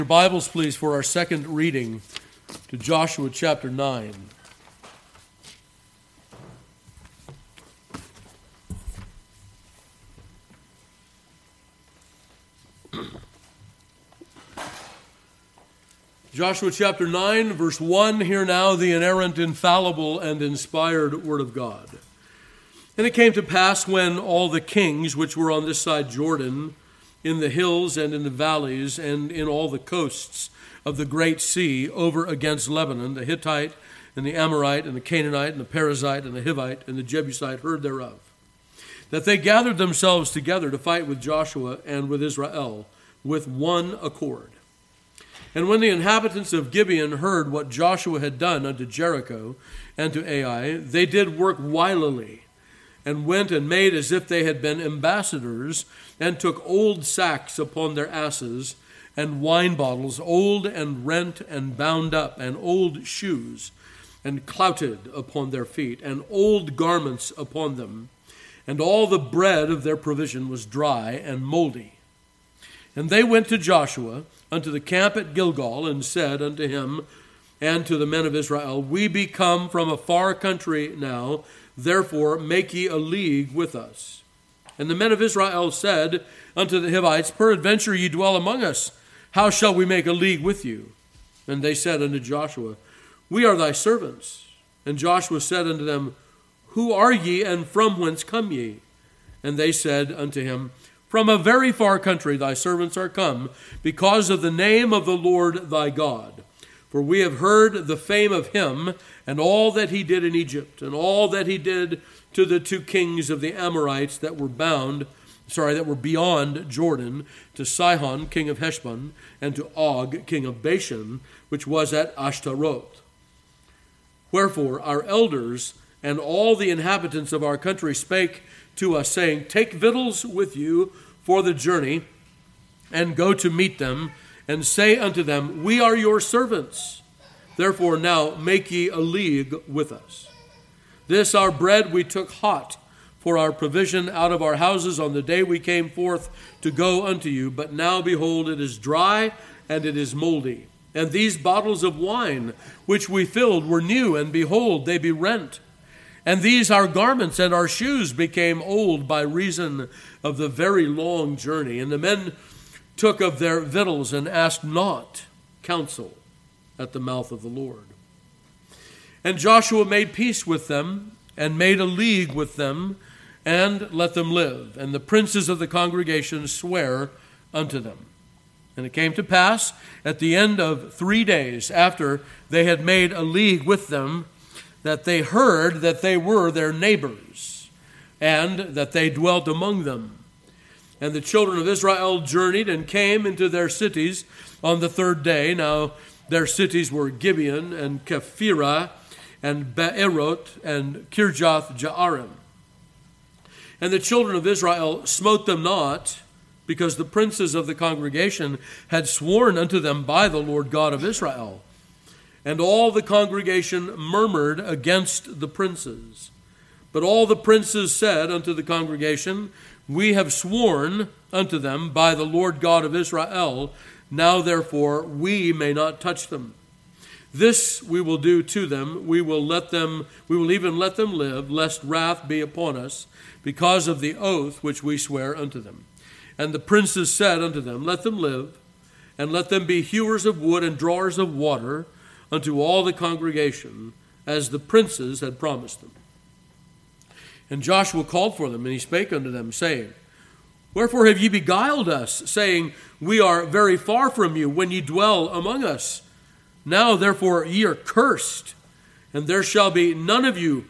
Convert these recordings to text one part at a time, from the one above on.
Your Bibles, please, for our second reading to Joshua chapter 9. Joshua chapter 9, verse 1, hear now the inerrant, infallible, and inspired word of God. And it came to pass when all the kings which were on this side Jordan, in the hills and in the valleys and in all the coasts of the great sea over against Lebanon, the Hittite and the Amorite and the Canaanite and the Perizzite and the Hivite and the Jebusite heard thereof, that they gathered themselves together to fight with Joshua and with Israel with one accord. And when the inhabitants of Gibeon heard what Joshua had done unto Jericho and to Ai, they did work wilily, and went and made as if they had been ambassadors, and took old sacks upon their asses, and wine bottles, old and rent and bound up, and old shoes, and clouted upon their feet, and old garments upon them. And all the bread of their provision was dry and moldy. And they went to Joshua unto the camp at Gilgal, and said unto him and to the men of Israel, We be come from a far country now, therefore make ye a league with us. And the men of Israel said unto the Hivites, Peradventure ye dwell among us, how shall we make a league with you? And they said unto Joshua, We are thy servants. And Joshua said unto them, Who are ye, and from whence come ye? And they said unto him, From a very far country thy servants are come, because of the name of the Lord thy God. For we have heard the fame of him, and all that he did in Egypt, and all that he did to the two kings of the Amorites that were beyond Jordan, to Sihon, king of Heshbon, and to Og, king of Bashan, which was at Ashtaroth. Wherefore our elders and all the inhabitants of our country spake to us, saying, Take victuals with you for the journey, and go to meet them, and say unto them, We are your servants. Therefore now make ye a league with us. This our bread we took hot for our provision out of our houses on the day we came forth to go unto you. But now, behold, it is dry and it is moldy. And these bottles of wine which we filled were new, and behold, they be rent. And these our garments and our shoes became old by reason of the very long journey. And the men took of their victuals and asked not counsel at the mouth of the Lord. And Joshua made peace with them, and made a league with them, and let them live. And the princes of the congregation sware unto them. And it came to pass at the end of 3 days, after they had made a league with them, that they heard that they were their neighbors, and that they dwelt among them. And the children of Israel journeyed and came into their cities on the third day. Now their cities were Gibeon and Kephirah and Beeroth and Kirjath Jearim. And the children of Israel smote them not, because the princes of the congregation had sworn unto them by the Lord God of Israel. And all the congregation murmured against the princes. But all the princes said unto the congregation, We have sworn unto them by the Lord God of Israel, now therefore we may not touch them. This we will do to them, we will even let them live, lest wrath be upon us, because of the oath which we swear unto them. And the princes said unto them, Let them live, and let them be hewers of wood and drawers of water unto all the congregation, as the princes had promised them. And Joshua called for them, and he spake unto them, saying, Wherefore have ye beguiled us, saying, We are very far from you, when ye dwell among us? Now therefore ye are cursed, and there shall none of you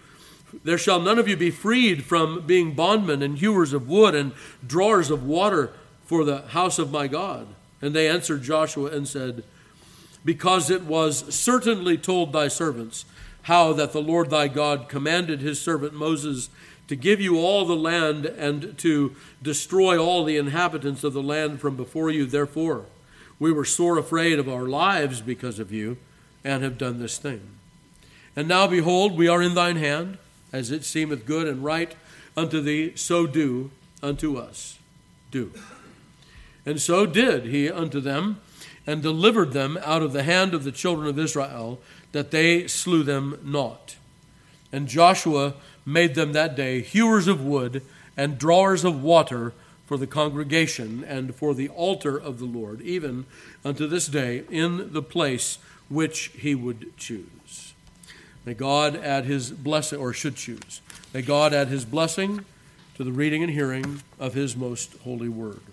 be freed from being bondmen and hewers of wood and drawers of water for the house of my God. And they answered Joshua and said, Because it was certainly told thy servants, how that the Lord thy God commanded his servant Moses to give you all the land, and to destroy all the inhabitants of the land from before you. Therefore we were sore afraid of our lives because of you, and have done this thing. And now, behold, we are in thine hand, as it seemeth good and right unto thee, so do unto us. Do. And so did he unto them. and delivered them out of the hand of the children of Israel, that they slew them not. And Joshua made them that day hewers of wood and drawers of water for the congregation and for the altar of the Lord, even unto this day, in the place which he would choose. May God add his blessing, or should choose. May God add his blessing to the reading and hearing of his most holy word.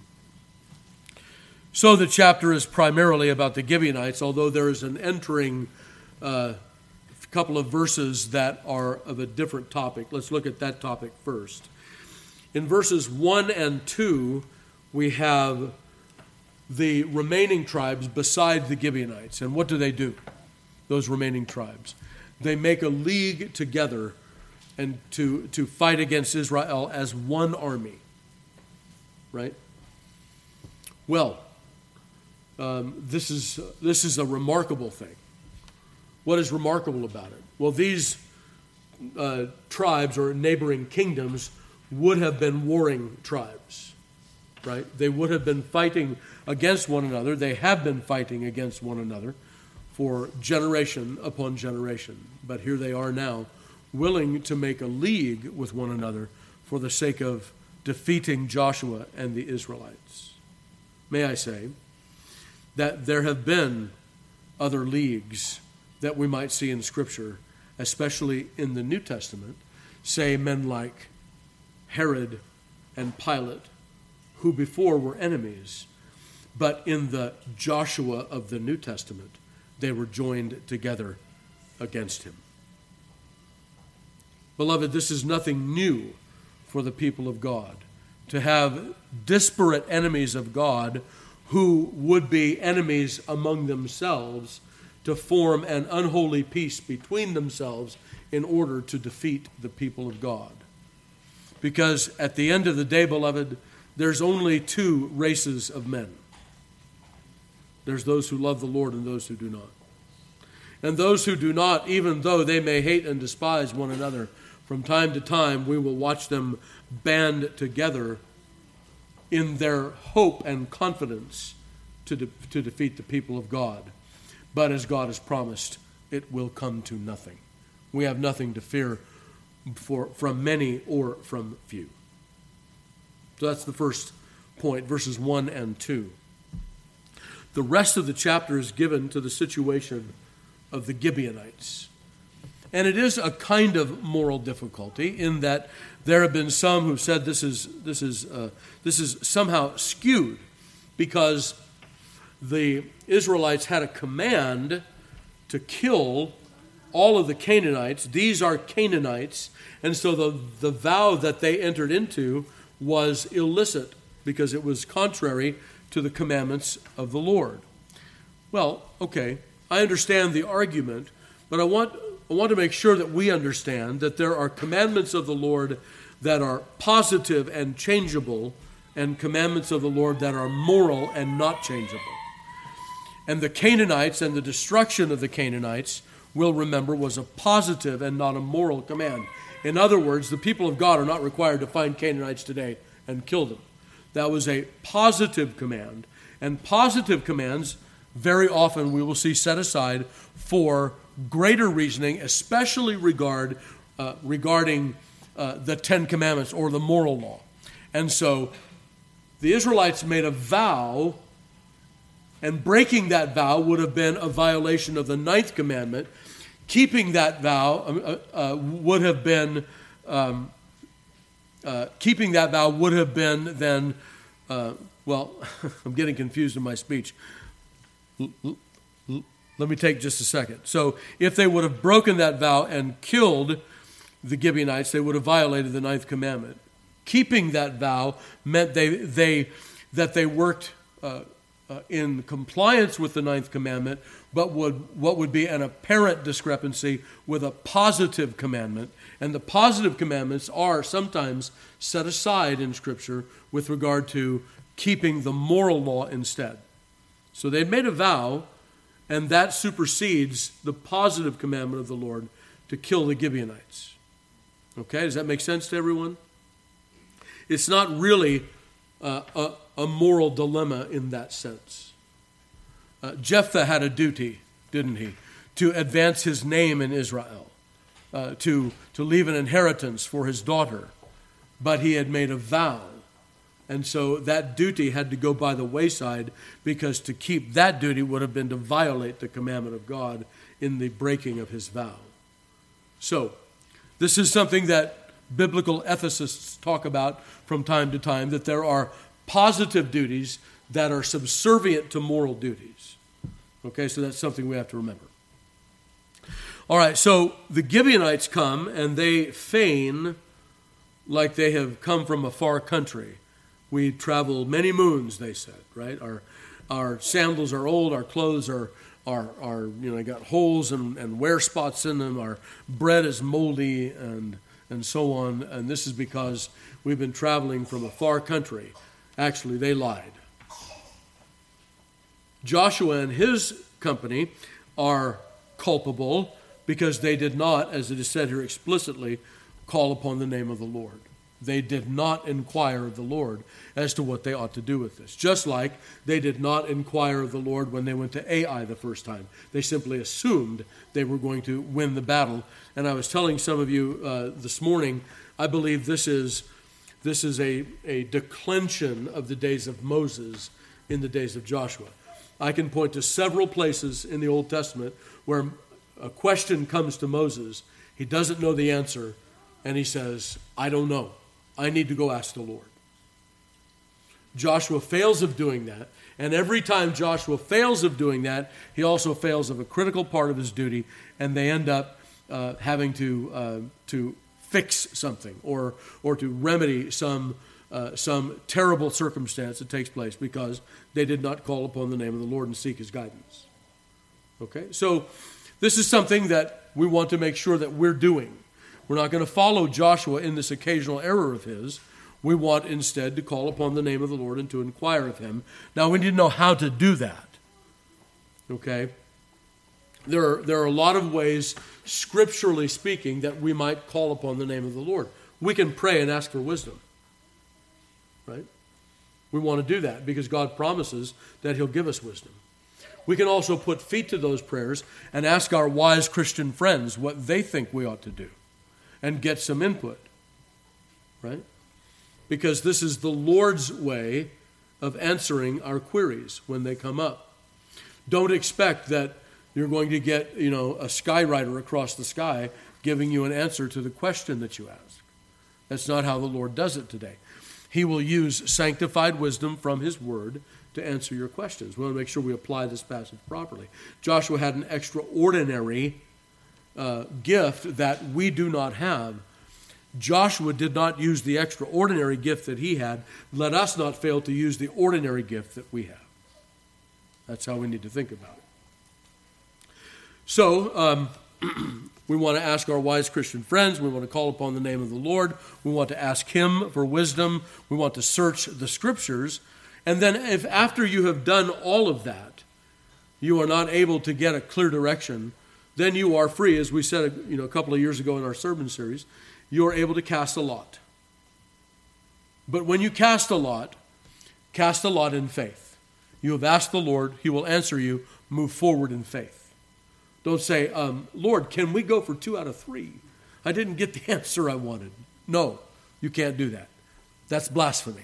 So the chapter is primarily about the Gibeonites, although there is an entering couple of verses that are of a different topic. Let's look at that topic first. In verses 1 and 2, we have the remaining tribes beside the Gibeonites. And what do? Those remaining tribes. They make a league together and to fight against Israel as one army. Right? Well, this is a remarkable thing. What is remarkable about it? Well, these tribes or neighboring kingdoms would have been warring tribes, right? They would have been fighting against one another. They have been fighting against one another for generation upon generation. But here they are now, willing to make a league with one another for the sake of defeating Joshua and the Israelites. May I say that there have been other leagues that we might see in Scripture, especially in the New Testament, say men like Herod and Pilate, who before were enemies, but in the Joshua of the New Testament, they were joined together against him. Beloved, this is nothing new for the people of God, to have disparate enemies of God who would be enemies among themselves, to form an unholy peace between themselves in order to defeat the people of God. Because at the end of the day, beloved, there's only two races of men. There's those who love the Lord and those who do not. And those who do not, even though they may hate and despise one another, from time to time we will watch them band together in their hope and confidence to defeat the people of God. But as God has promised, it will come to nothing. We have nothing to fear from many or from few. So that's the first point, verses 1 and 2. The rest of the chapter is given to the situation of the Gibeonites. And it is a kind of moral difficulty in that there have been some who said this is somehow skewed because the Israelites had a command to kill all of the Canaanites. These are Canaanites. And so the vow that they entered into was illicit because it was contrary to the commandments of the Lord. Well, okay, I understand the argument, but I want to make sure that we understand that there are commandments of the Lord that are positive and changeable, and commandments of the Lord that are moral and not changeable. And the Canaanites and the destruction of the Canaanites, we'll remember, was a positive and not a moral command. In other words, the people of God are not required to find Canaanites today and kill them. That was a positive command. And positive commands, very often we will see set aside for greater reasoning, especially regarding the Ten Commandments or the moral law. And so the Israelites made a vow, and breaking that vow would have been a violation of the ninth commandment. Keeping that vow would have been then. Well, I'm getting confused in my speech. Let me take just a second. So, if they would have broken that vow and killed the Gibeonites, they would have violated the ninth commandment. Keeping that vow meant that they worked in compliance with the ninth commandment, but what would be an apparent discrepancy with a positive commandment. And the positive commandments are sometimes set aside in Scripture with regard to keeping the moral law instead. So they made a vow, and that supersedes the positive commandment of the Lord to kill the Gibeonites. Okay, does that make sense to everyone? It's not really a moral dilemma in that sense. Jephthah had a duty, didn't he, to advance his name in Israel, to leave an inheritance for his daughter. But he had made a vow. And so that duty had to go by the wayside, because to keep that duty would have been to violate the commandment of God in the breaking of his vow. So this is something that biblical ethicists talk about from time to time, that there are positive duties that are subservient to moral duties. Okay, so that's something we have to remember. All right, so the Gibeonites come and they feign like they have come from a far country. We travel many moons, they said, right? Our sandals are old, our clothes are got holes and wear spots in them, our bread is moldy and so on, and this is because we've been traveling from a far country. Actually, they lied. Joshua and his company are culpable because they did not, as it is said here explicitly, call upon the name of the Lord. They did not inquire of the Lord as to what they ought to do with this. Just like they did not inquire of the Lord when they went to Ai the first time. They simply assumed they were going to win the battle. And I was telling some of you this morning, I believe this is a declension of the days of Moses in the days of Joshua. I can point to several places in the Old Testament where a question comes to Moses. He doesn't know the answer, and he says, I don't know. I need to go ask the Lord. Joshua fails of doing that, and every time Joshua fails of doing that, he also fails of a critical part of his duty, and they end up having to fix something or to remedy some terrible circumstance that takes place because they did not call upon the name of the Lord and seek his guidance. Okay, so this is something that we want to make sure that we're doing. We're not going to follow Joshua in this occasional error of his. We want instead to call upon the name of the Lord and to inquire of him. Now, we need to know how to do that. Okay? There are a lot of ways, scripturally speaking, that we might call upon the name of the Lord. We can pray and ask for wisdom. Right? We want to do that because God promises that he'll give us wisdom. We can also put feet to those prayers and ask our wise Christian friends what they think we ought to do and get some input, right? Because this is the Lord's way of answering our queries when they come up. Don't expect that you're going to get, a skywriter across the sky giving you an answer to the question that you ask. That's not how the Lord does it today. He will use sanctified wisdom from his word to answer your questions. We want to make sure we apply this passage properly. Joshua had an extraordinary gift that we do not have. Joshua did not use the extraordinary gift that he had. Let us not fail to use the ordinary gift that we have. That's how we need to think about it. So, we want to ask our wise Christian friends. We want to call upon the name of the Lord. We want to ask him for wisdom. We want to search the scriptures. And then if after you have done all of that, you are not able to get a clear direction, then you are free, as we said a couple of years ago in our sermon series, you are able to cast a lot. But when you cast a lot in faith. You have asked the Lord, he will answer you, move forward in faith. Don't say, Lord, can we go for 2 out of 3? I didn't get the answer I wanted. No, you can't do that. That's blasphemy.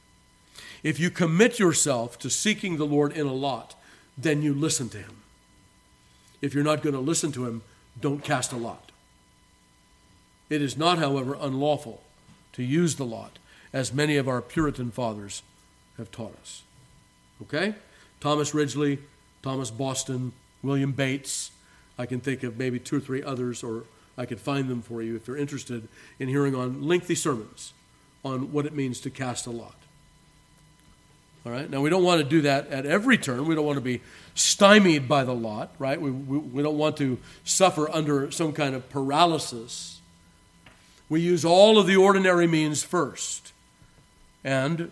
If you commit yourself to seeking the Lord in a lot, then you listen to him. If you're not going to listen to him, don't cast a lot. It is not, however, unlawful to use the lot, as many of our Puritan fathers have taught us. Okay? Thomas Ridgely, Thomas Boston, William Bates. I can think of maybe 2 or 3 others, or I could find them for you if you're interested in hearing on lengthy sermons on what it means to cast a lot. All right? Now, we don't want to do that at every turn. We don't want to be stymied by the lot, right? We don't want to suffer under some kind of paralysis. We use all of the ordinary means first. And,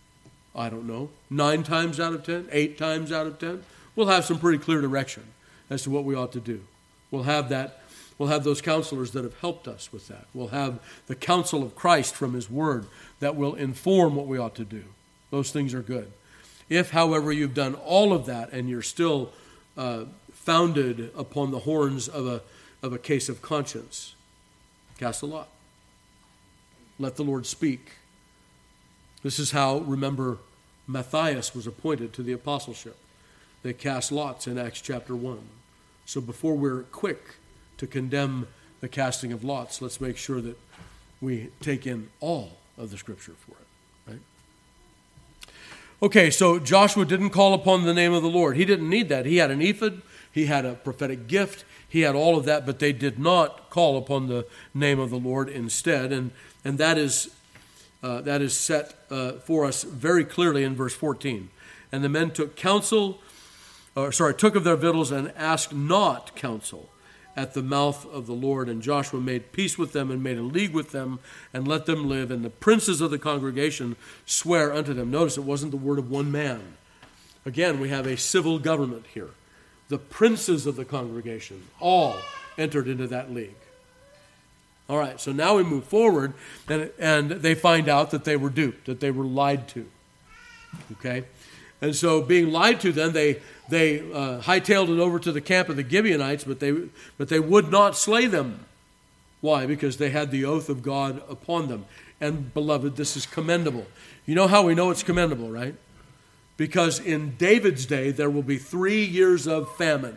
9 times out of 10, 8 times out of 10, we'll have some pretty clear direction as to what we ought to do. We'll have that. We'll have those counselors that have helped us with that. We'll have the counsel of Christ from his word that will inform what we ought to do. Those things are good. If, however, you've done all of that and you're still founded upon the horns of a case of conscience, cast a lot. Let the Lord speak. This is how, remember, Matthias was appointed to the apostleship. They cast lots in Acts chapter 1. So before we're quick to condemn the casting of lots, let's make sure that we take in all of the Scripture for it, right? Okay, so Joshua didn't call upon the name of the Lord. He didn't need that. He had an ephod. He had a prophetic gift. He had all of that, but they did not call upon the name of the Lord instead. And that is set for us very clearly in verse 14. And the men took took of their victuals and asked not counsel at the mouth of the Lord. And Joshua made peace with them and made a league with them and let them live. And the princes of the congregation swear unto them. Notice it wasn't the word of one man. Again, we have a civil government here. The princes of the congregation all entered into that league. All right, so now we move forward, and they find out that they were duped, that they were lied to. Okay? And so being lied to, then they hightailed it over to the camp of the Gibeonites, but they would not slay them. Why? Because they had the oath of God upon them. And beloved, this is commendable. You know how we know it's commendable, right? Because in David's day, there will be 3 years of famine.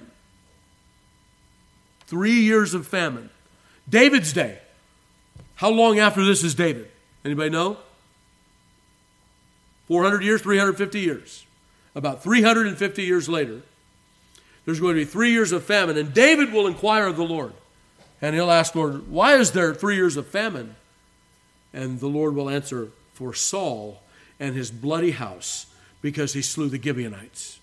3 years of famine. David's day. How long after this is David? Anybody know? 400 years, 350 years. About 350 years later, there's going to be 3 years of famine, and David will inquire of the Lord. And he'll ask, Lord, why is there 3 years of famine? And the Lord will answer, for Saul and his bloody house, because he slew the Gibeonites.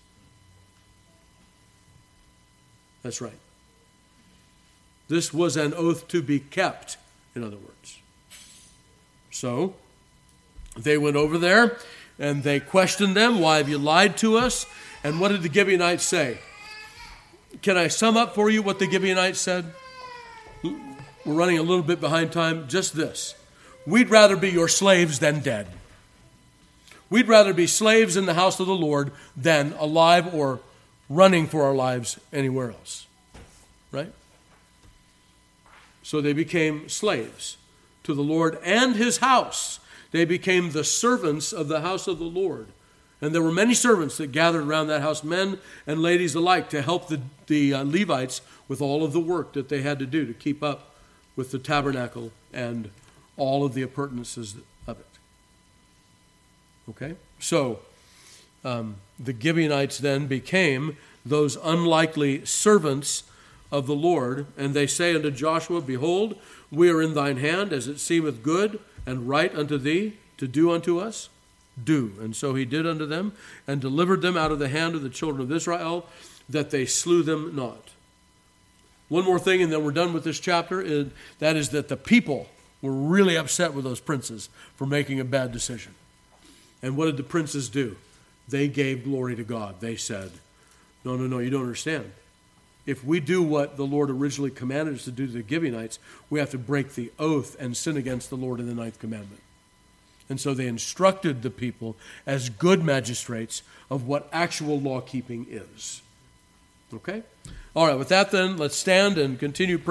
That's right. This was an oath to be kept, in other words. So, they went over there, and they questioned them, why have you lied to us? And what did the Gibeonites say? Can I sum up for you what the Gibeonites said? We're running a little bit behind time. Just this. We'd rather be your slaves than dead. We'd rather be slaves in the house of the Lord than alive or running for our lives anywhere else. Right? So they became slaves to the Lord and his house. They became the servants of the house of the Lord. And there were many servants that gathered around that house, men and ladies alike, to help the Levites with all of the work that they had to do to keep up with the tabernacle and all of the appurtenances of it. Okay? So, the Gibeonites then became those unlikely servants of the Lord, and they say unto Joshua, behold, we are in thine hand, as it seemeth good and right unto thee to do unto us. Do. And so he did unto them, and delivered them out of the hand of the children of Israel, that they slew them not. One more thing, and then we're done with this chapter, that is that the people were really upset with those princes for making a bad decision. And what did the princes do? They gave glory to God. They said, no, you don't understand. If we do what the Lord originally commanded us to do to the Gibeonites, we have to break the oath and sin against the Lord in the 9th commandment. And so they instructed the people as good magistrates of what actual law keeping is. Okay? All right, with that then, let's stand and continue praying.